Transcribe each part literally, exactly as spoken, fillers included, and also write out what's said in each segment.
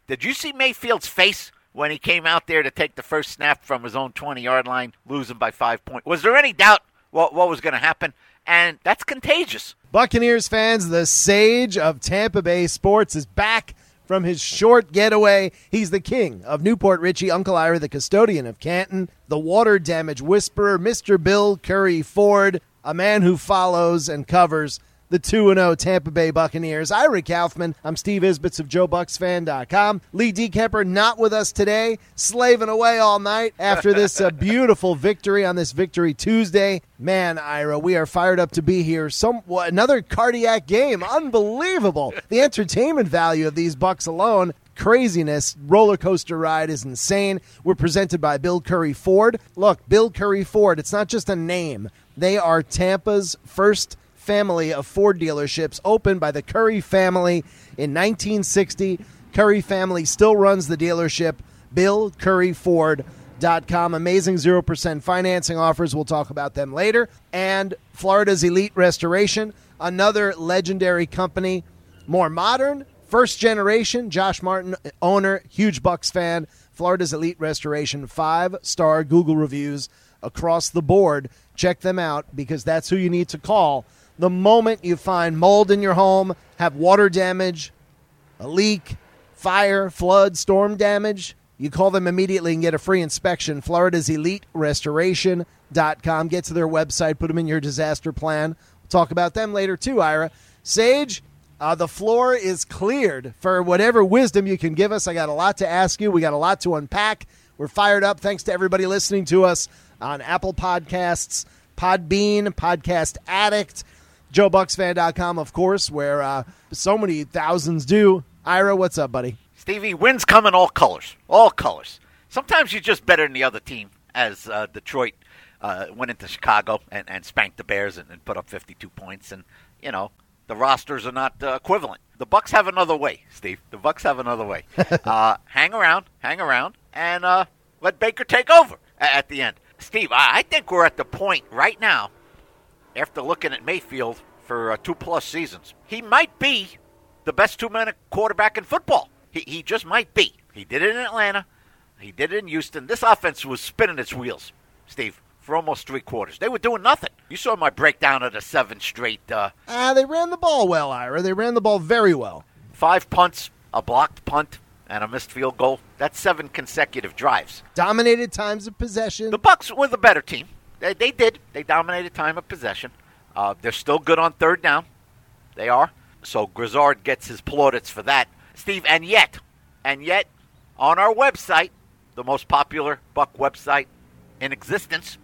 Did you see Mayfield's face when he came out there to take the first snap from his own twenty-yard line, losing by five points? Was there any doubt what, what was going to happen? And that's contagious. Buccaneers fans, the sage of Tampa Bay sports is back from his short getaway. He's the king of Newport Richie, Uncle Ira, the custodian of Canton, the water damage whisperer, Mister Bill Curry Ford, a man who follows and covers the two and oh Tampa Bay Buccaneers. Ira Kaufman. I'm Steve Isbitz of Joe Bucks Fan dot com. Lee Dekemper not with us today, slaving away all night after this uh, beautiful victory on this Victory Tuesday. Man, Ira, we are fired up to be here. Some what, another cardiac game. Unbelievable. The entertainment value of these Bucks alone. Craziness. Roller coaster ride is insane. We're presented by Bill Curry Ford. Look, Bill Curry Ford, it's not just a name. They are Tampa's first family of Ford dealerships opened by the Curry family in nineteen sixty. Curry family still runs the dealership. Bill Curry Ford dot com. Amazing zero percent financing offers. We'll talk about them later. And Florida's Elite Restoration, another legendary company, more modern, first generation. Josh Martin, owner, huge Bucks fan. Florida's Elite Restoration, five-star Google reviews across the board. Check them out because that's who you need to call the moment you find mold in your home, have water damage, a leak, fire, flood, storm damage. You call them immediately and get a free inspection. Florida's Elite Restoration dot com. Get to their website. Put them in your disaster plan. We'll talk about them later too, Ira. Sage, uh, the floor is cleared for whatever wisdom you can give us. I got a lot to ask you. We got a lot to unpack. We're fired up. Thanks to everybody listening to us on Apple Podcasts, Podbean, Podcast Addict, Joe Bucks Fan dot com, of course, where uh, so many thousands do. Ira, what's up, buddy? Stevie, wins come in all colors. All colors. Sometimes you're just better than the other team, as uh, Detroit uh, went into Chicago and, and spanked the Bears and, and put up fifty-two points. And, you know, the rosters are not uh, equivalent. The Bucks have another way, Steve. The Bucks have another way. uh, hang around, hang around, and uh, let Baker take over at, at the end. Steve, I, I think we're at the point right now, after looking at Mayfield for uh, two-plus seasons, he might be the best two-minute quarterback in football. He he just might be. He did it in Atlanta. He did it in Houston. This offense was spinning its wheels, Steve, for almost three quarters. They were doing nothing. You saw my breakdown of the seven straight. Uh, uh, they ran the ball well, Ira. They ran the ball very well. Five punts, a blocked punt, and a missed field goal. That's seven consecutive drives. Dominated times of possession. The Bucks were the better team. They, they did. They dominated time of possession. Uh, they're still good on third down. They are. So Grizzard gets his plaudits for that. Steve, and yet, and yet, on our website, the most popular Buck website in existence,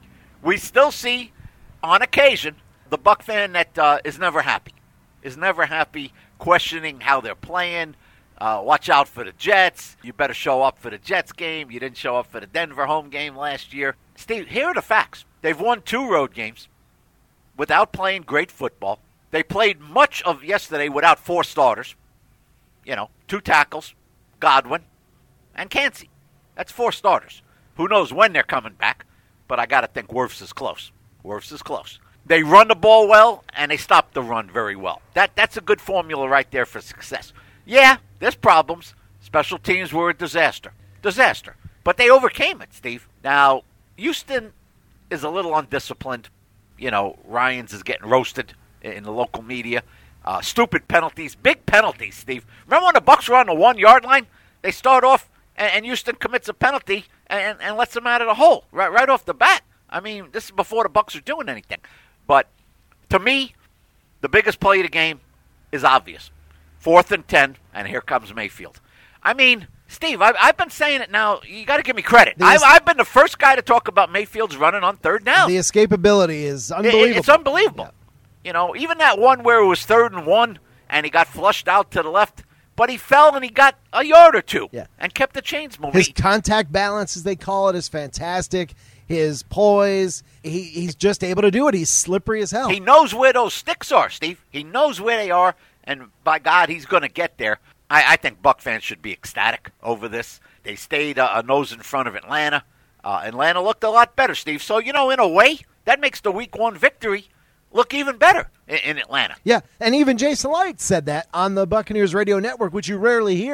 we still see, on occasion, the Buck fan that uh, is never happy. Is never happy, questioning how they're playing. Uh, watch out for the Jets. You better show up for the Jets game. You didn't show up for the Denver home game last year. Steve, here are the facts. They've won two road games without playing great football. They played much of yesterday without four starters. You know, two tackles, Godwin, and Kancey. That's four starters. Who knows when they're coming back, but I got to think Wirfs is close. Wirfs is close. They run the ball well, and they stop the run very well. That That's a good formula right there for success. Yeah, there's problems. Special teams were a disaster. Disaster. But they overcame it, Steve. Now, Houston is a little undisciplined. You know, Ryans is getting roasted in the local media. Uh, stupid penalties, big penalties, Steve. Remember when the Bucks were on the one-yard line? They start off, and, and Houston commits a penalty and, and lets them out of the hole right, right off the bat. I mean, this is before the Bucks are doing anything. But to me, the biggest play of the game is obvious. Fourth and ten, and here comes Mayfield. I mean, Steve, I've, I've been saying it now. You got to give me credit. The I've, I've been the first guy to talk about Mayfield's running on third down. The escapability is unbelievable. It, it's unbelievable. Yeah. You know, even that one where it was third and one, and he got flushed out to the left, but he fell and he got a yard or two yeah. and kept the chains moving. His contact balance, as they call it, is fantastic. His poise, he, he's just able to do it. He's slippery as hell. He knows where those sticks are, Steve. He knows where they are, and by God, he's going to get there. I, I think Buck fans should be ecstatic over this. They stayed uh, a nose in front of Atlanta. Uh, Atlanta looked a lot better, Steve. So, you know, in a way, that makes the week one victory look even better in, in Atlanta. Yeah, and even Jason Light said that on the Buccaneers radio network, which you rarely hear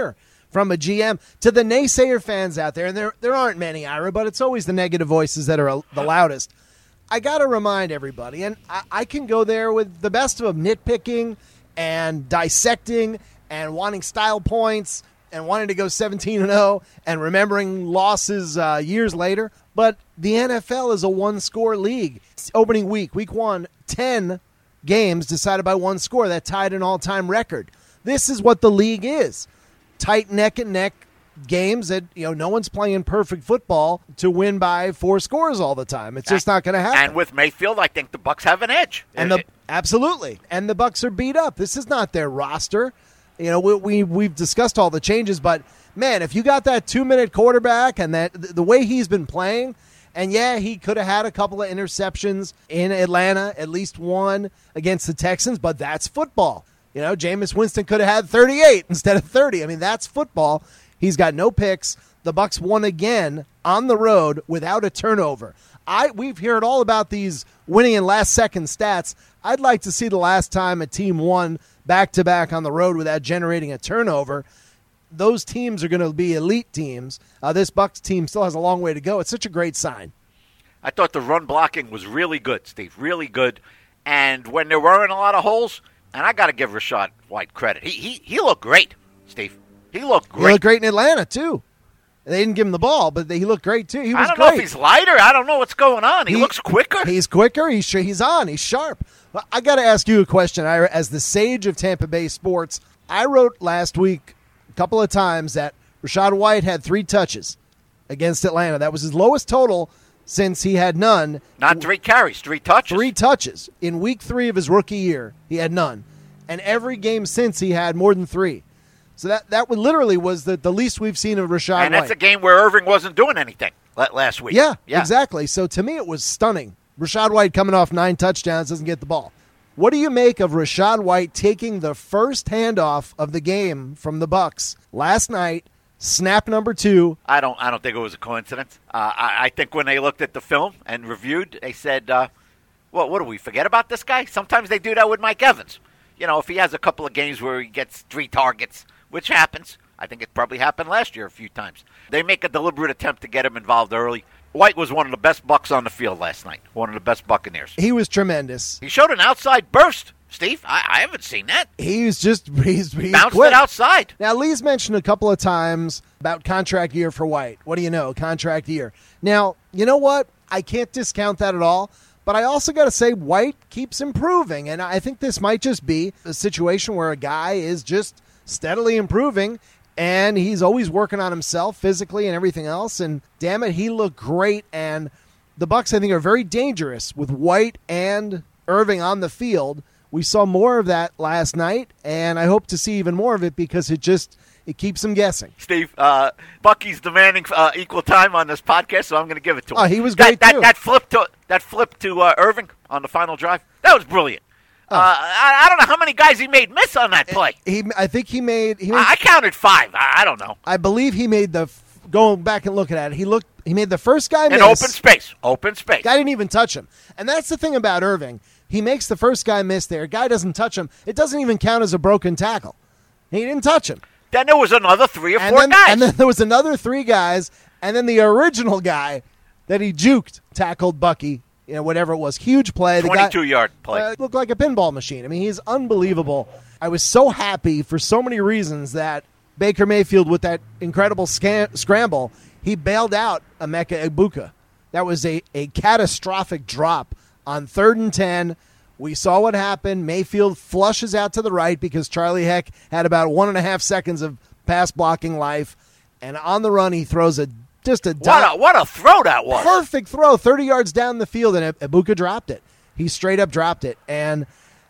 from a G M. To the naysayer fans out there, and there there aren't many, Ira, but it's always the negative voices that are the loudest. I got to remind everybody, and I, I can go there with the best of them, nitpicking and dissecting and wanting style points and wanting to go seventeen and oh and remembering losses uh, years later. But the N F L is a one-score league. It's opening week, week one, ten games decided by one score. That tied an all-time record. This is what the league is. Tight neck-and-neck games that, you know, no one's playing perfect football to win by four scores all the time. It's just not going to happen. And with Mayfield, I think the Bucs have an edge. And the absolutely. And the Bucs are beat up. This is not their roster. You know, we, we we've discussed all the changes, but man, if you got that two-minute quarterback and that the way he's been playing, and yeah, he could have had a couple of interceptions in Atlanta, at least one against the Texans, but that's football. You know, Jameis Winston could have had thirty-eight instead of thirty. I mean, that's football. He's got no picks. The Bucs won again on the road without a turnover. I we've heard all about these winning in last-second stats. I'd like to see the last time a team won back-to-back on the road without generating a turnover. Those teams are going to be elite teams. Uh, this Bucs team still has a long way to go. It's such a great sign. I thought the run blocking was really good, Steve, really good. And when there weren't a lot of holes, and I got to give Rachaad White credit. He he he looked great, Steve. He looked great. He looked great in Atlanta, too. They didn't give him the ball, but he looked great, too. He was I don't great. know if he's lighter. I don't know what's going on. He, he looks quicker. He's quicker. He's he's on. He's sharp. I got to ask you a question, Ira. As the sage of Tampa Bay sports, I wrote last week a couple of times that Rachaad White had three touches against Atlanta. That was his lowest total since he had none. Not three carries, three touches. Three touches. In week three of his rookie year, he had none. And every game since, he had more than three. So that that literally was the, the least we've seen of Rachaad White. And that's a game where Irving wasn't doing anything last week. Yeah, yeah, exactly. So to me, it was stunning. Rachaad White coming off nine touchdowns, doesn't get the ball. What do you make of Rachaad White taking the first handoff of the game from the Bucs last night, snap number two? I don't I don't think it was a coincidence. Uh, I, I think when they looked at the film and reviewed, they said, uh, well, what do we forget about this guy? Sometimes they do that with Mike Evans. You know, if he has a couple of games where he gets three targets, which happens. I think it probably happened last year a few times. They make a deliberate attempt to get him involved early. White was one of the best Bucs on the field last night, one of the best Buccaneers. He was tremendous. He showed an outside burst, Steve. I, I haven't seen that. He's just he's, he's bounced quick. it outside. Now, Lee's mentioned a couple of times about contract year for White. What do you know? Contract year. Now, you know what? I can't discount that at all. But I also got to say, White keeps improving. And I think this might just be a situation where a guy is just steadily improving, and he's always working on himself physically and everything else. And damn it, he looked great. And the Bucs, I think, are very dangerous with White and Irving on the field. We saw more of that last night, and I hope to see even more of it because it just it keeps them guessing. Steve, uh, Bucky's demanding uh, equal time on this podcast, so I'm going to give it to him. Oh, he was that, great that, too. That flip to that flip to uh, Irving on the final drive, that was brilliant. Oh. Uh, I, I don't know how many guys he made miss on that play. He, I think he made. He made I, I counted five. I, I don't know. I believe he made the. Going back and looking at it, he looked. He made the first guy miss. In open space. Open space. Guy didn't even touch him, and that's the thing about Irving. He makes the first guy miss there. Guy doesn't touch him. It doesn't even count as a broken tackle. He didn't touch him. Then there was another three or and four then, guys. And then there was another three guys, and then the original guy that he juked tackled Bucky. You know, whatever it was, huge play. twenty-two-yard play. Uh, looked like a pinball machine. I mean, he's unbelievable. I was so happy for so many reasons that Baker Mayfield, with that incredible scan- scramble, he bailed out Emeka Egbuka. That was a, a catastrophic drop on third and ten. We saw what happened. Mayfield flushes out to the right because Charlie Heck had about one and a half seconds of pass blocking life. And on the run, he throws a just a, what a what a throw that was. Perfect throw, thirty yards down the field, and Egbuka dropped it. He straight up dropped it. And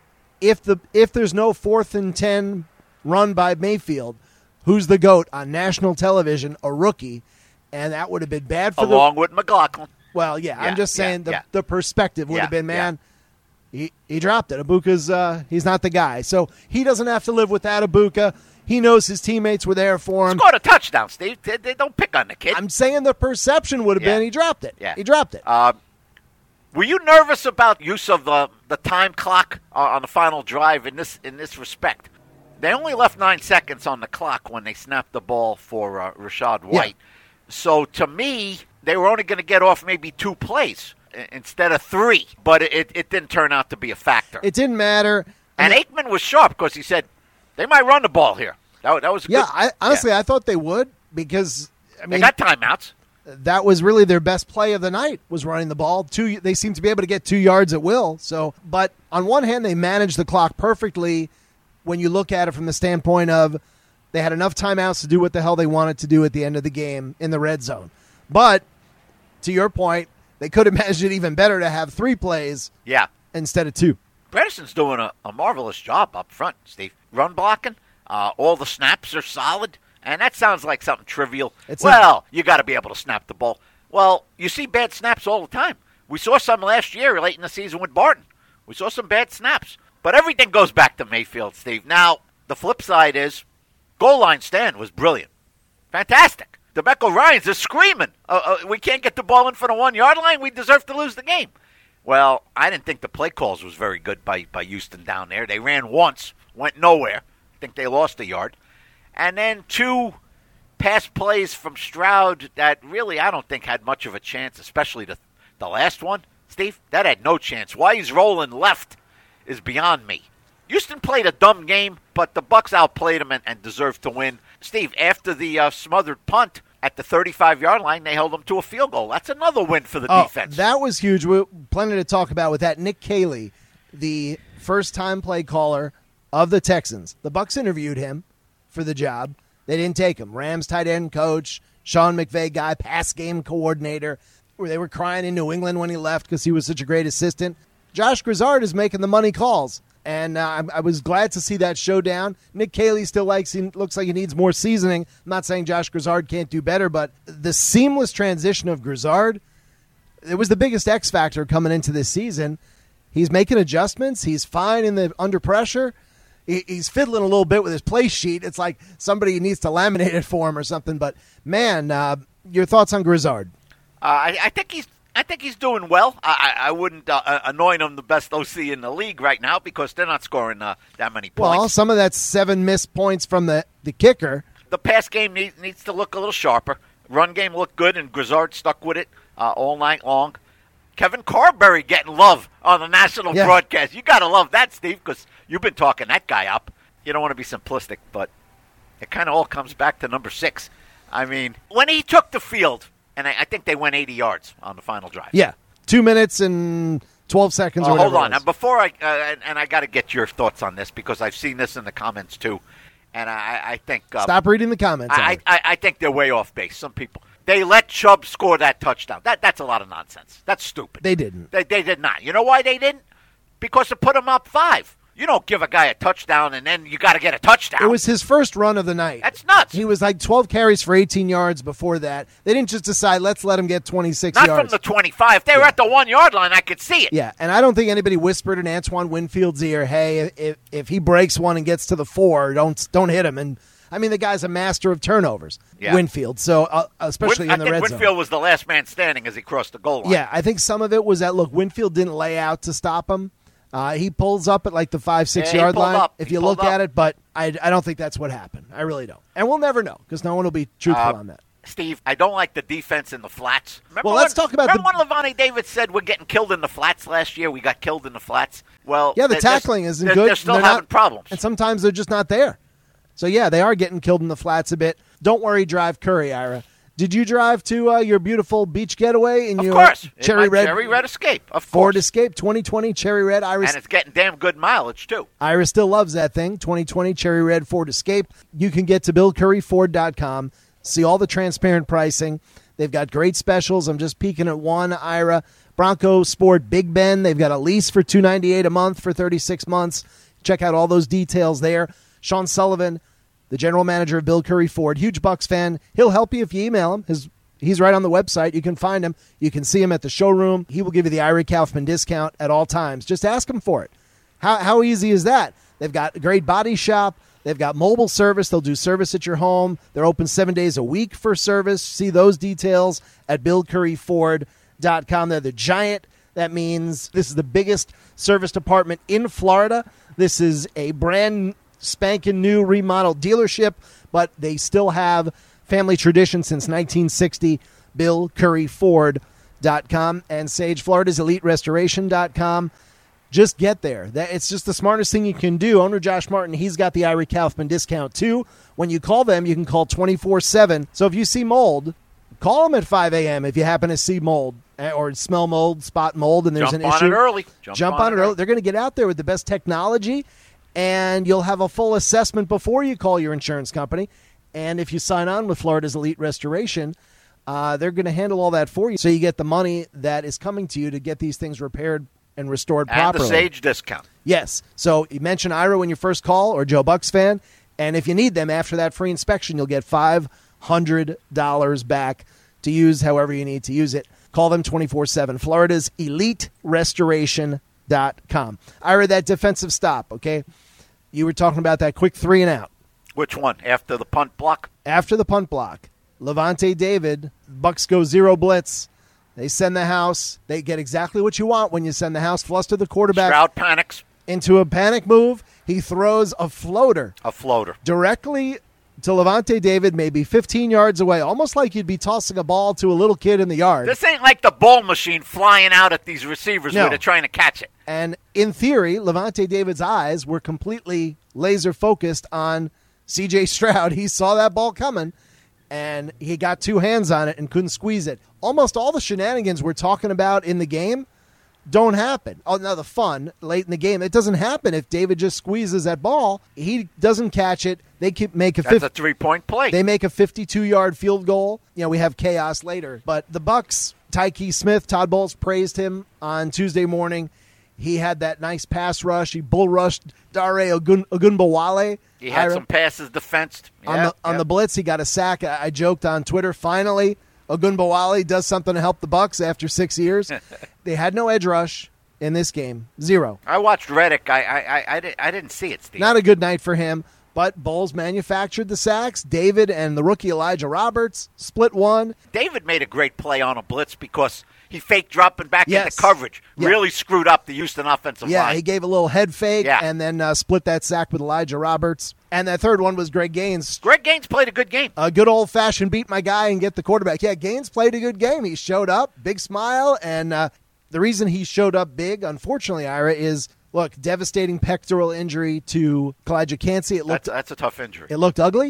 if the if there's no fourth and ten run by Mayfield, who's the GOAT on national television? A rookie. And that would have been bad for Along the, with McLaughlin. Well, yeah, yeah I'm just saying yeah, the yeah. the perspective would yeah, have been, man, yeah. he, he dropped it. Ibuka's, uh, he's not the guy. So he doesn't have to live without Egbuka. He knows his teammates were there for him. Scored a touchdown, Steve. They, they don't pick on the kid. I'm saying the perception would have yeah. been he dropped it. Yeah. He dropped it. Uh, were you nervous about use of the, the time clock uh, on the final drive in this in this respect? They only left nine seconds on the clock when they snapped the ball for uh, Rashad White. Yeah. So to me, they were only going to get off maybe two plays instead of three. But it, it didn't turn out to be a factor. It didn't matter. And I mean, Aikman was sharp because he said, they might run the ball here. That, that was a yeah, good, I, honestly, yeah. I thought they would because, I mean, they got timeouts. That was really their best play of the night, was running the ball. Two, they seemed to be able to get two yards at will. So, but on one hand, they managed the clock perfectly when you look at it from the standpoint of they had enough timeouts to do what the hell they wanted to do at the end of the game in the red zone. But to your point, they could have managed it even better to have three plays yeah. instead of two. Bredeson's doing a, a marvelous job up front, Steve. Run blocking, uh, all the snaps are solid. And that sounds like something trivial. It's well, not. You got to be able to snap the ball. Well, you see bad snaps all the time. We saw some last year late in the season with Barton. We saw some bad snaps. But everything goes back to Mayfield, Steve. Now, the flip side is goal line stand was brilliant. Fantastic. DeMeco Ryans is screaming. Uh, uh, we can't get the ball in for the one-yard line. We deserve to lose the game. Well, I didn't think the play calls was very good by, by Houston down there. They ran once, went nowhere. I think they lost a yard. And then two pass plays from Stroud that really I don't think had much of a chance, especially the the last one. Steve, that had no chance. Why he's rolling left is beyond me. Houston played a dumb game, but the Bucs outplayed them and, and deserved to win. Steve, after the uh, smothered punt at the thirty-five-yard line, they held them to a field goal. That's another win for the oh, defense. That was huge. We plenty to talk about with that. Nick Caley, the first-time play caller of the Texans. The Bucs interviewed him for the job. They didn't take him. Rams tight end coach, Sean McVay guy, pass game coordinator. Where they were crying in New England when he left because he was such a great assistant. Josh Grizzard is making the money calls, and uh, I, I was glad to see that showdown. Nick Caley still likes he looks like he needs more seasoning. I'm not saying Josh Grizzard can't do better, but the seamless transition of Grizzard, it was the biggest X factor coming into this season. He's making adjustments. He's fine in the under pressure. He's fiddling a little bit with his play sheet. It's like somebody needs to laminate it for him or something. But, man, uh, your thoughts on Grizzard? Uh, I, I think he's I think he's doing well. I, I wouldn't uh, anoint him the best O C in the league right now because they're not scoring uh, that many points. Well, some of that's seven missed points from the, the kicker. The pass game needs, needs to look a little sharper. Run game looked good, and Grizzard stuck with it uh, all night long. Kevin Carberry getting love on the national yeah. broadcast. You got to love that, Steve, because you've been talking that guy up. You don't want to be simplistic, but it kind of all comes back to number six. I mean, when he took the field, and I, I think they went eighty yards on the final drive. Yeah, two minutes and twelve seconds. Oh, or hold on. It now, before I, uh, and, and I got to get your thoughts on this because I've seen this in the comments too, and I, I think uh, stop reading the comments. I, I, I think they're way off base. Some people. They let Chubb score that touchdown. That That's a lot of nonsense. That's stupid. They didn't. They, they did not. You know why they didn't? Because it put him up five. You don't give a guy a touchdown and then you got to get a touchdown. It was his first run of the night. That's nuts. He was like twelve carries for eighteen yards before that. They didn't just decide, let's let him get twenty-six not yards. Not from the twenty-five. If they yeah. were at the one-yard line, I could see it. Yeah, and I don't think anybody whispered in Antoine Winfield's ear, hey, if, if he breaks one and gets to the four, don't don't hit him. And I mean, the guy's a master of turnovers, yeah. Winfield, so uh, especially Win- in the I think red Winfield zone. was the last man standing as he crossed the goal line. Yeah, I think some of it was that, look, Winfield didn't lay out to stop him. Uh, he pulls up at like the five, six yeah, yard line up. if he you look up. at it, but I, I don't think that's what happened. I really don't. And we'll never know because no one will be truthful uh, on that. Steve, I don't like the defense in the flats. Remember well, when, let's talk about remember the... when Levante David said we're getting killed in the flats last year? We got killed in the flats. Well, yeah, the they're, tackling they're, isn't they're, good. They're still they're having not, problems. And sometimes they're just not there. So, yeah, they are getting killed in the flats a bit. Don't worry, drive Curry, Ira. Did you drive to uh, your beautiful beach getaway in of your course. Cherry in my Red Cherry Red Escape? Of Ford course. Escape twenty twenty Cherry Red Ira. And it's getting damn good mileage, too. Ira still loves that thing. twenty twenty Cherry Red Ford Escape. You can get to bill curry ford dot com, see all the transparent pricing. They've got great specials. I'm just peeking at one, Ira. Bronco Sport Big Ben. They've got a lease for two hundred ninety-eight dollars a month for thirty-six months. Check out all those details there. Sean Sullivan, the general manager of Bill Curry Ford, huge Bucks fan. He'll help you if you email him. His He's right on the website. You can find him. You can see him at the showroom. He will give you the Ira Kaufman discount at all times. Just ask him for it. How how easy is that? They've got a great body shop. They've got mobile service. They'll do service at your home. They're open seven days a week for service. See those details at bill curry ford dot com. They're the giant. That means this is the biggest service department in Florida. This is a brand spanking new remodeled dealership, but they still have family tradition since nineteen sixty. Bill Curry Ford dot com and Sage Florida's Elite Restoration dot com. Just get there. That it's just the smartest thing you can do. Owner Josh Martin, he's got the Ira Kaufman discount too. When you call them, you can call twenty-four seven. So if you see mold, call them at five a.m. if you happen to see mold or smell mold, spot mold, and there's Jump an on issue. It early. Jump, Jump on, on it early. They're going to get out there with the best technology, and you'll have a full assessment before you call your insurance company. And if you sign on with Florida's Elite Restoration, uh, they're going to handle all that for you. So you get the money that is coming to you to get these things repaired and restored and properly. And the Sage discount. Yes. So you mention Ira when you first call or Joe Bucks fan. And if you need them after that free inspection, you'll get five hundred dollars back to use however you need to use it. Call them twenty-four seven. Florida's Elite Restoration dot com. Ira, that defensive stop, okay? You were talking about that quick three and out. Which one? After the punt block? After the punt block. Levante David, Bucks go zero blitz. They send the house. They get exactly what you want when you send the house. Fluster the quarterback. Stroud panics. Into a panic move. He throws a floater. A floater. Directly to Levante David, maybe fifteen yards away, almost like you'd be tossing a ball to a little kid in the yard. This ain't like the ball machine flying out at these receivers no. where they're trying to catch it. And in theory, Levante David's eyes were completely laser focused on C J Stroud. He saw that ball coming, and he got two hands on it and couldn't squeeze it. Almost all the shenanigans we're talking about in the game don't happen. Oh, no, the fun late in the game. It doesn't happen if David just squeezes that ball. He doesn't catch it. They keep make a That's fifty, a three-point play. They make a fifty-two-yard field goal. You know, we have chaos later. But the Bucks, Tyke Smith, Todd Bowles praised him on Tuesday morning. He had that nice pass rush. He bull rushed Dare Ogun- Ogunbowale. He had Ira. some passes defensed. On, yeah, the, on yeah. the blitz, he got a sack. I, I joked on Twitter, finally, Ogunbowale does something to help the Bucks after six years. They had no edge rush in this game. Zero. I watched Reddick. I I, I, I, didn't, I didn't see it, Steve. Not a good night for him, but Bowles manufactured the sacks. David and the rookie Elijah Roberts split one. David made a great play on a blitz because he faked dropping back yes. into coverage. Yeah. Really screwed up the Houston offensive yeah, line. Yeah, he gave a little head fake yeah. and then uh, split that sack with Elijah Roberts. And that third one was Greg Gaines. Greg Gaines played a good game. A good old-fashioned beat my guy and get the quarterback. Yeah, Gaines played a good game. He showed up, big smile, and uh, the reason he showed up big, unfortunately, Ira, is, look, devastating pectoral injury to Kalijah Cansey. It looked, that's, that's a tough injury. It looked ugly,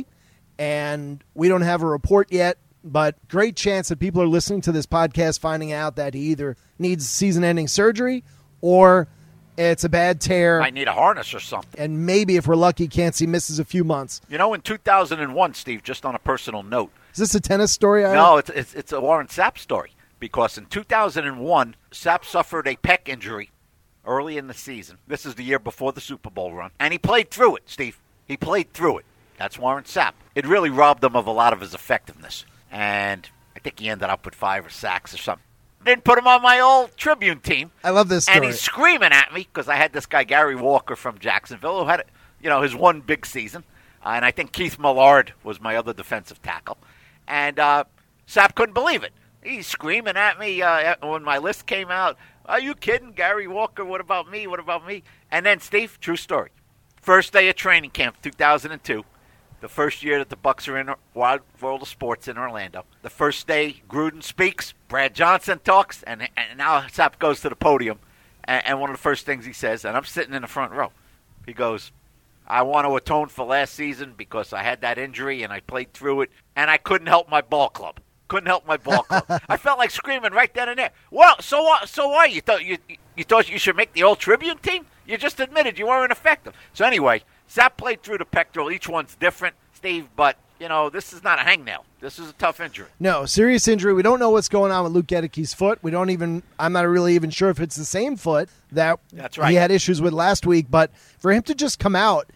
and we don't have a report yet, but great chance that people are listening to this podcast finding out that he either needs season-ending surgery or it's a bad tear. I need a harness or something. And maybe, if we're lucky, Cansey misses a few months. You know, in two thousand one, Steve, just on a personal note. Is this a tennis story, Ira? No, it's, it's, it's a Warren Sapp story. Because in two thousand one, Sapp suffered a pec injury early in the season. This is the year before the Super Bowl run. And he played through it, Steve. He played through it. That's Warren Sapp. It really robbed him of a lot of his effectiveness. And I think he ended up with five or sacks or something. Didn't put him on my old Tribune team. I love this story. And he's screaming at me because I had this guy, Gary Walker from Jacksonville, who had, you know, his one big season. Uh, and I think Keith Millard was my other defensive tackle. And uh, Sapp couldn't believe it. He's screaming at me uh, when my list came out. Are you kidding, Gary Walker? What about me? What about me? And then, Steve, true story. First day of training camp, two thousand two. The first year that the Bucs are in Wild World of Sports in Orlando. The first day, Gruden speaks, Brad Johnson talks, and, and now Sapp goes to the podium. And, and one of the first things he says, and I'm sitting in the front row, he goes, I want to atone for last season because I had that injury and I played through it, and I couldn't help my ball club. Couldn't help my ball club. I felt like screaming right then and there. Well, so what? So why? You thought you you thought you should make the old Tribune team? You just admitted you weren't effective. So anyway, Sapp played through the pectoral. Each one's different, Steve. But you know, this is not a hangnail. This is a tough injury. No, serious injury. We don't know what's going on with Luke Gedicke's foot. We don't even. I'm not really even sure if it's the same foot that That's right. he had issues with last week. But for him to just come out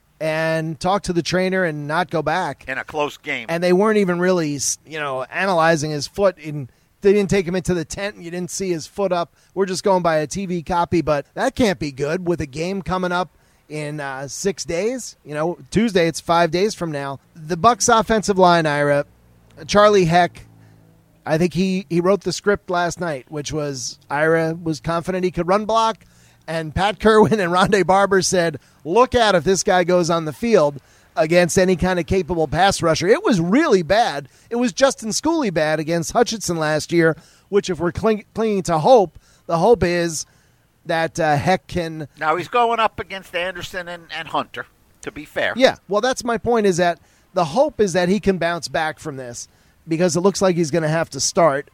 and talk to the trainer and not go back in a close game, and they weren't even really, you know, analyzing his foot. In they didn't take him into the tent, and you didn't see his foot up. We're just going by a T V copy, but that can't be good with a game coming up in uh, six days. You know, Tuesday, it's five days from now. The Bucs offensive line, Ira, Charlie Heck, I think he, he wrote the script last night, which was Ira was confident he could run block, And Pat Kerwin and Rondé Barber said, look out if this guy goes on the field against any kind of capable pass rusher. It was really bad. It was Justin Schooley bad against Hutchinson last year, which if we're cling- clinging to hope, the hope is that uh, Heck can... Now he's going up against Anderson and, and Hunter, to be fair. Yeah, well, that's my point, is that the hope is that he can bounce back from this, because it looks like he's going to have to start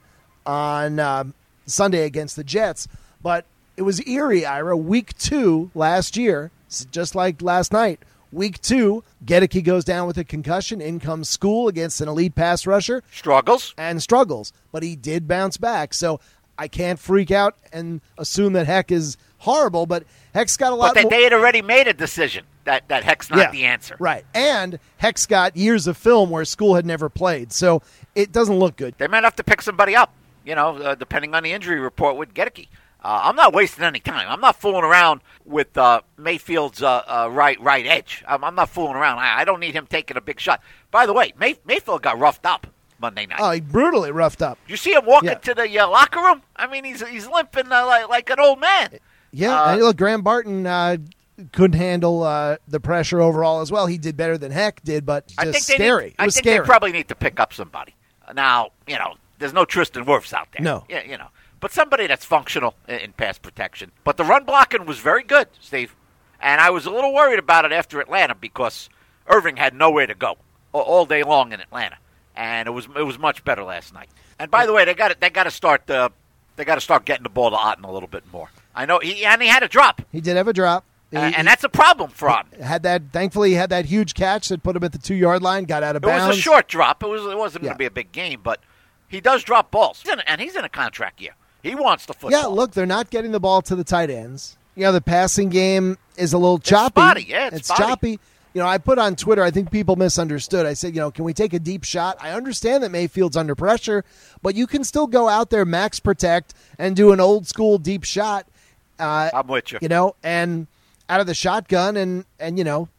on uh, Sunday against the Jets. But it was eerie, Ira. Week two last year, just like last night, week two, Gedeke goes down with a concussion. In comes School against an elite pass rusher. Struggles. And struggles. But he did bounce back. So I can't freak out and assume that Heck is horrible, but Heck's got a lot But they, more. they had already made a decision that, that Heck's not Yeah, the answer. Right. And Heck's got years of film where School had never played. So it doesn't look good. They might have to pick somebody up, you know, uh, depending on the injury report with Gedeke. Uh, I'm not wasting any time. I'm not fooling around with uh, Mayfield's uh, uh, right right edge. I'm, I'm not fooling around. I, I don't need him taking a big shot. By the way, May, Mayfield got roughed up Monday night. Oh, he brutally roughed up. Did you see him walking Yeah. to the uh, locker room? I mean, he's he's limping uh, like, like an old man. Yeah, Uh, and look, Graham Barton uh, couldn't handle uh, the pressure overall as well. He did better than Heck did, but just I think they scary. Need, it was I think scary. they probably need to pick up somebody. Now, you know, there's no Tristan Wirfs out there. No. Yeah, you know. But somebody that's functional in, in pass protection. But the run blocking was very good, Steve. And I was a little worried about it after Atlanta because Irving had nowhere to go all, all day long in Atlanta. And it was it was much better last night. And by the way, they got to they got to start uh, they got to start getting the ball to Otten a little bit more. I know he and he had a drop. He did have a drop. He, Uh, and that's a problem for Otten. had that. Thankfully, he had that huge catch that put him at the two-yard line, got out of It bounds. was a short drop. It was it wasn't Yeah. going to be a big game, but he does drop balls. He's in, and he's in a contract year. He wants the football. Yeah, look, they're not getting the ball to the tight ends. You know, the passing game is a little choppy. spotty, yeah, it's it's spotty. choppy. You know, I put on Twitter, I think people misunderstood. I said, you know, can we take a deep shot? I understand that Mayfield's under pressure, but you can still go out there, max protect, and do an old school deep shot. Uh, I'm with you. You know, and out of the shotgun, and, and you know,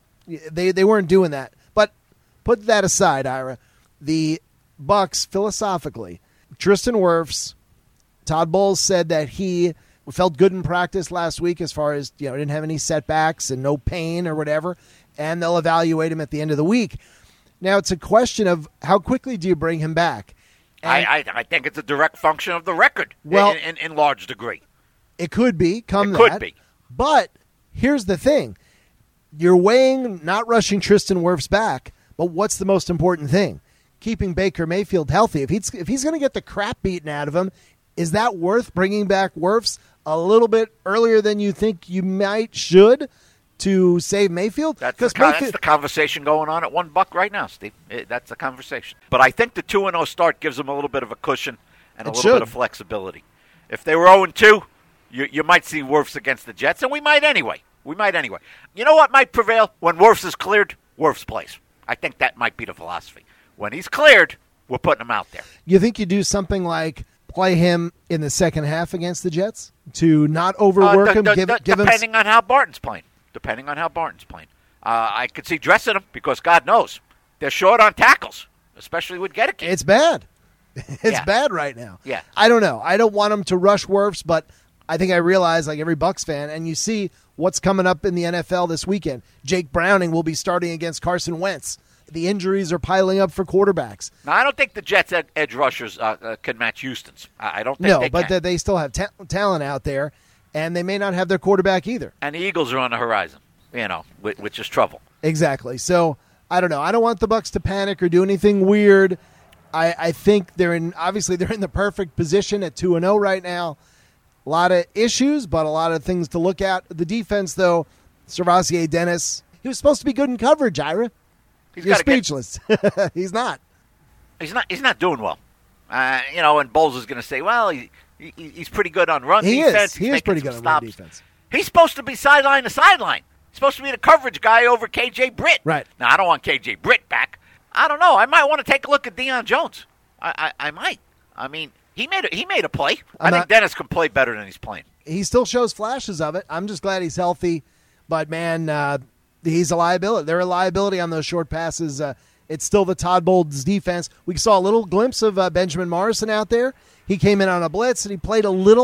they they weren't doing that. But put that aside, Ira. The Bucks, philosophically, Tristan Wirfs, Todd Bowles said that he felt good in practice last week as far as, you know, didn't have any setbacks and no pain or whatever, and they'll evaluate him at the end of the week. Now, it's a question of how quickly do you bring him back? And I, I I think it's a direct function of the record Well- in, in, in large degree. it could be, come It could that. be. But here's the thing. You're weighing not rushing Tristan Wirfs back, but what's the most important thing? Keeping Baker Mayfield healthy. If he's, if he's going to get the crap beaten out of him, is that worth bringing back Wirfs a little bit earlier than you think you might should to save Mayfield? That's the, con- that's the conversation going on at one buck right now, Steve. It, that's the conversation. But I think the two and oh start gives them a little bit of a cushion and a It little should. bit of flexibility. If they were oh and two, you, you might see Wirfs against the Jets, and we might anyway. We might anyway. You know what might prevail? When Wirfs is cleared, Wirfs plays. I think that might be the philosophy. When he's cleared, we're putting him out there. You think you do something like play him in the second half against the Jets to not overwork Uh, d- him, d- give, d- give him depending on how Barton's playing. Depending on how Barton's playing. Uh, I could see dressing him because God knows they're short on tackles, especially with Gedeke. It's bad. It's Yeah. bad right now. Yeah. I don't know. I don't want him to rush Wirfs, but I think I realize, like every Bucs fan, and you see what's coming up in the N F L this weekend. Jake Browning will be starting against Carson Wentz. The injuries are piling up for quarterbacks. Now, I don't think the Jets' ed- edge rushers uh, uh, can match Houston's. I, I don't think No, they but can. th- they still have ta- talent out there, and they may not have their quarterback either. And the Eagles are on the horizon, you know, which, which is trouble. Exactly. So I don't know. I don't want the Bucs to panic or do anything weird. I, I think they're in. Obviously, they're in the perfect position at two and zero right now. A lot of issues, but a lot of things to look at. The defense, though, Servassier Dennis, he was supposed to be good in coverage. Ira, He's you're gotta get- speechless. He's not. He's not. He's not doing well. Uh, you know, and Bowles is going to say, "Well, he, he he's pretty good on run He defense. is. He's He is making pretty some good on stops. run defense. He's supposed to be sideline to sideline. He's supposed to be the coverage guy over K J Britt. Right. Now, I don't want K J Britt back. I don't know. I might want to take a look at Deion Jones. I, I, I might. I mean, he made a, he made a play. I'm I not- think Dennis can play better than he's playing. He still shows flashes of it. I'm just glad he's healthy. But, man, uh, he's a liability. They're a liability on those short passes. Uh, it's still the Todd Bowles defense. We saw a little glimpse of uh, Benjamin Morrison out there. He came in on a blitz, and he played a little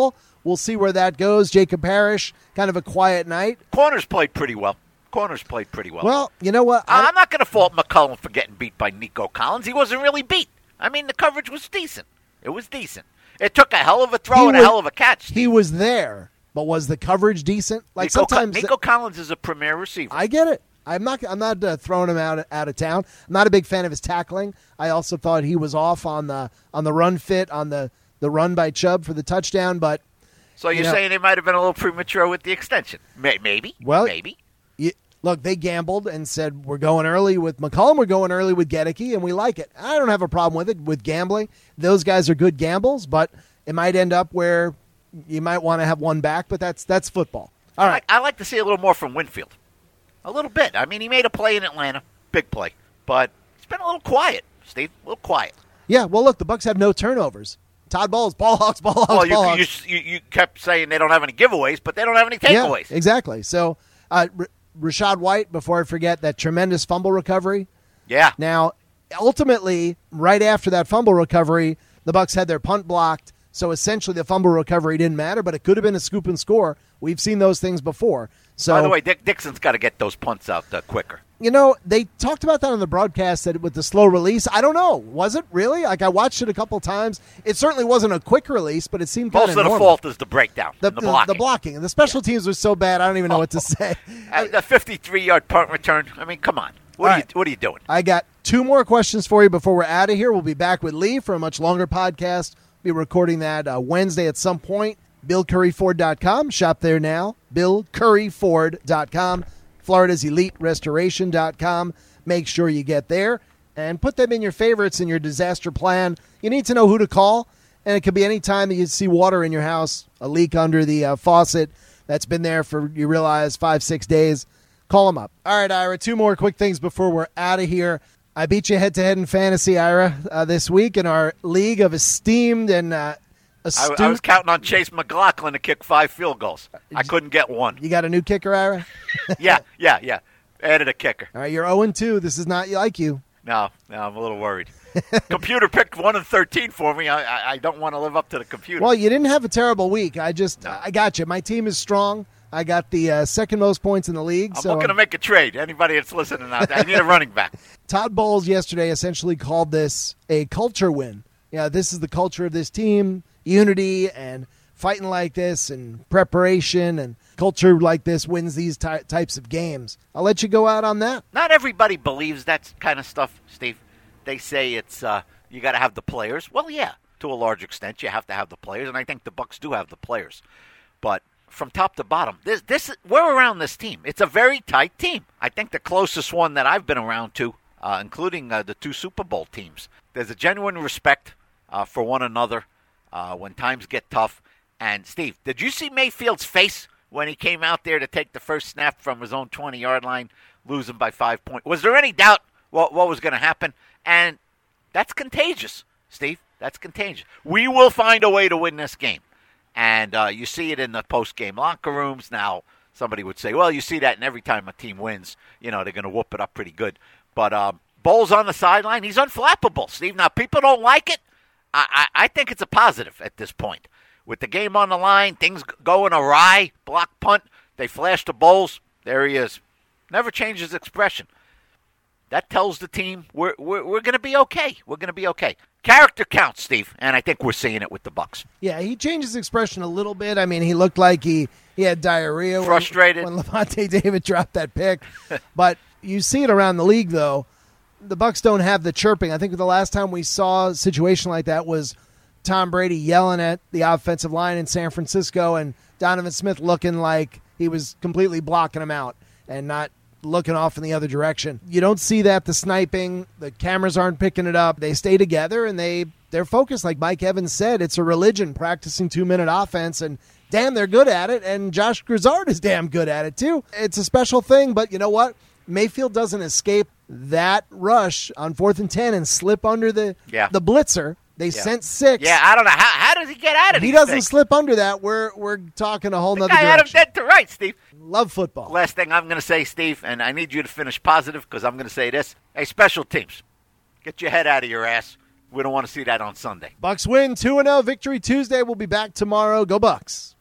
We'll see where that goes. Jacob Parrish, kind of a quiet night. Corners played pretty well. Corners played pretty well. Well, you know what? I, I'm not going to fault McCullum for getting beat by Nico Collins. He wasn't really beat. I mean, the coverage was decent. It was decent. It took a hell of a throw He and was- a hell of a catch. He was there, but was the coverage decent? Like Nico, Co- sometimes Nico Collins is a premier receiver. I get it. I'm not. I'm not uh, throwing him out out of town. I'm not a big fan of his tackling. I also thought he was off on the on the run fit on the, the run by Chubb for the touchdown. But so you're you know, saying they might have been a little premature with the extension? May- Maybe. Well, maybe. you, look, they gambled and said we're going early with McCollum. We're going early with Gedeke, and we like it. I don't have a problem with it with gambling. Those guys are good gambles, but it might end up where you might want to have one back. But that's that's football. All I right. like, I like to see a little more from Winfield. A little bit. I mean, he made a play in Atlanta, big play, but it's been a little quiet, Steve. A little quiet. Yeah. Well, look, the Bucs have no turnovers. Todd Bowles, ball hawks, ball hawks, Well, you, ball you, hawks. you you kept saying they don't have any giveaways, but they don't have any takeaways. Yeah, exactly. So, uh, R- Rashad White, before I forget, that tremendous fumble recovery. Yeah. Now, ultimately, right after that fumble recovery, the Bucs had their punt blocked. So essentially, the fumble recovery didn't matter, but it could have been a scoop and score. We've seen those things before. So, By the way, Dick Dixon's got to get those punts out uh, quicker. you know, they talked about that on the broadcast that with the slow release. I don't know. Was it really? Like, I watched it a couple times. It certainly wasn't a quick release, but it seemed kind Most of of the normal. fault is the breakdown, The, the, blocking. the blocking. And the special teams was so bad, I don't even know what to say. Uh, the fifty-three-yard punt return. I mean, come on. What All are right. you What are you doing? I got two more questions for you before we're out of here. We'll be back with Lee for a much longer podcast. We'll be recording that uh, Wednesday at some point. Bill Curry Ford dot com. Shop there now. Bill Curry Ford dot com. Florida's Elite Restoration dot com. Make sure you get there and put them in your favorites in your disaster plan. You need to know who to call, and it could be any time that you see water in your house, a leak under the uh, faucet that's been there for, you realize, five, six days. Call them up. All right, Ira, two more quick things before we're out of here. I beat you head-to-head in fantasy, Ira, uh, this week in our league of esteemed and uh, I, astute. I was counting on Chase McLaughlin to kick five field goals. I couldn't get one. You got a new kicker, Ira? yeah, yeah, yeah. Added a kicker. All right, you're oh and two. This is not like you. No, no, I'm a little worried. Computer picked one and thirteen for me. I, I, I don't want to live up to the computer. Well, you didn't have a terrible week. I just, I got you. My team is strong. I got the uh, second most points in the league. I'm so looking to make a trade. Anybody that's listening out there, I need a running back. Todd Bowles yesterday essentially called this a culture win. Yeah, this is the culture of this team, unity and fighting like this and preparation and culture like this wins these ty- types of games. I'll let you go out on that. Not everybody believes that kind of stuff, Steve. They say it's uh, you got to have the players. Well, yeah, to a large extent, you have to have the players, and I think the Bucs do have the players. But from top to bottom, this this we're around this team. It's a very tight team. I think the closest one that I've been around to, uh, including uh, the two Super Bowl teams. There's a genuine respect uh, for one another uh, when times get tough. And Steve, did you see Mayfield's face when he came out there to take the first snap from his own twenty-yard line, losing by five points? Was there any doubt what what was going to happen? And that's contagious, Steve. That's contagious. We will find a way to win this game. And uh, you see it in the post-game locker rooms. Now, somebody would say, well, you see that in every time a team wins. You know, they're going to whoop it up pretty good. But um, Bowles on the sideline, he's unflappable, Steve. Now, people don't like it. I, I, I think it's a positive at this point. With the game on the line, things going awry, block punt, they flash the Bowles. There he is. Never changes expression. That tells the team we're we're, we're going to be okay. We're going to be okay. Character counts, Steve, and I think we're seeing it with the Bucs. Yeah, he changed his expression a little bit. I mean, he looked like he, he had diarrhea. Frustrated. When, when Levante David dropped that pick. But you see it around the league, though. The Bucs don't have the chirping. I think the last time we saw a situation like that was Tom Brady yelling at the offensive line in San Francisco and Donovan Smith looking like he was completely blocking him out and not looking off in the other direction. You don't see that, the sniping. The cameras aren't picking it up. They stay together, and they, they're focused. Like Mike Evans said, it's a religion practicing two-minute offense, and damn, they're good at it, and Josh Grizzard is damn good at it, too. It's a special thing, but you know what? Mayfield doesn't escape that rush on fourth and ten and slip under the, yeah. the blitzer. They yeah. sent six. Yeah, I don't know. How, how does he get out of it? He doesn't slip under that. We're we're talking a whole the nother guy direction. had him dead to right, Steve. Love football. Last thing I'm going to say, Steve, and I need you to finish positive because I'm going to say this. Hey, special teams, get your head out of your ass. We don't want to see that on Sunday. Bucs win two and oh. Victory Tuesday. We'll be back tomorrow. Go Bucs.